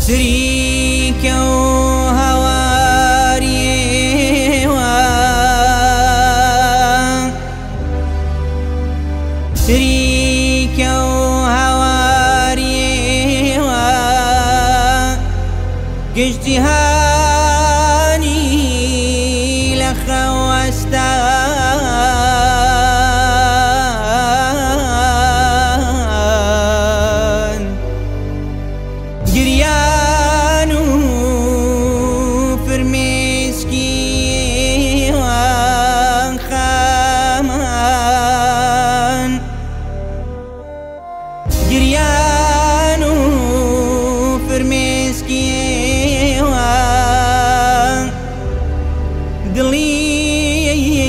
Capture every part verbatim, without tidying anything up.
تريكة وهواري تريكة وهواري قجتهاني لخوستان قريانو فرميسكي وانخامان قريانو فرميسكي دلي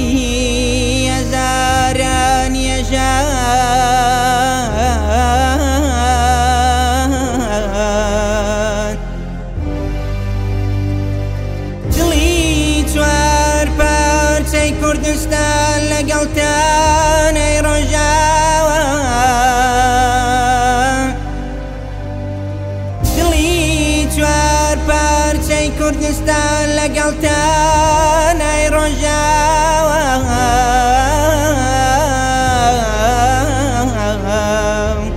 يزاران يجان دلي توار بارتي كردستان لقلتان اي رجاوان دلي توار بارتي كردستان لقلتان اي رجاوان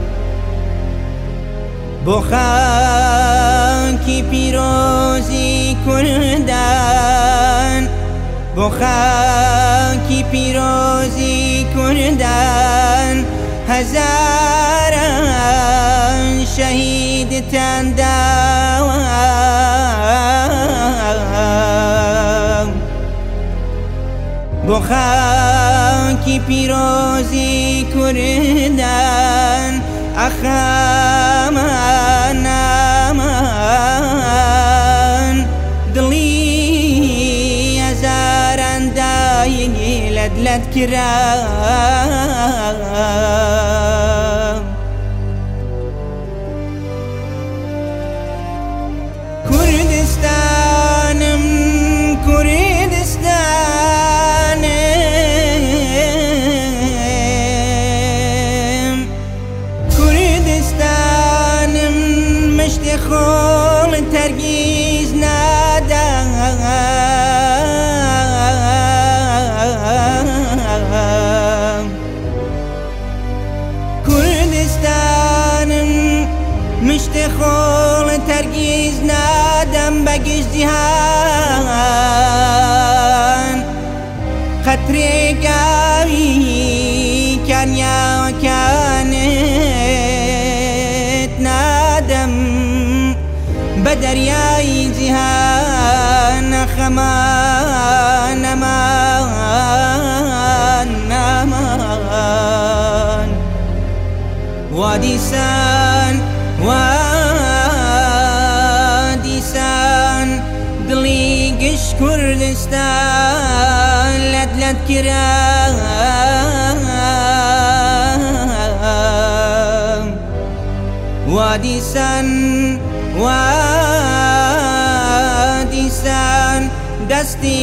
بخانكي پیروزی کردن بخانكي پیروزی کردن هزاران شهید تنداوان بخانكي پیروزی کردن اخامان امان دلی ازاران دایی لد لد کرام کردستانم کردستانم کردستانم مشت خول ترگیز نادم کردستانم مشت خول ترگیز نادم بگش جهان خطره گاوی کنیا كانت نادم بدرياي جهان خمان امان امان وادي سان وادي سان دلي قش كردستان لد لد كرام وادي سان وادي سان دستي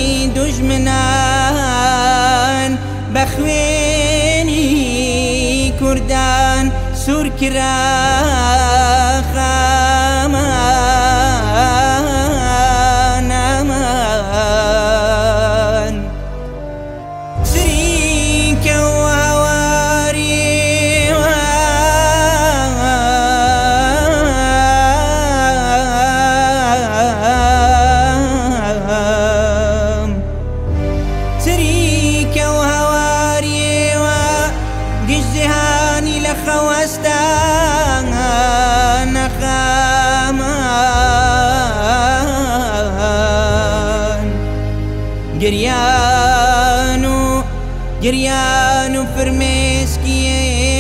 دجمنان بخويني كردان سور كرا خامان امان سريكة وهواري خوستان خامان قريانو قريانو فرميسكي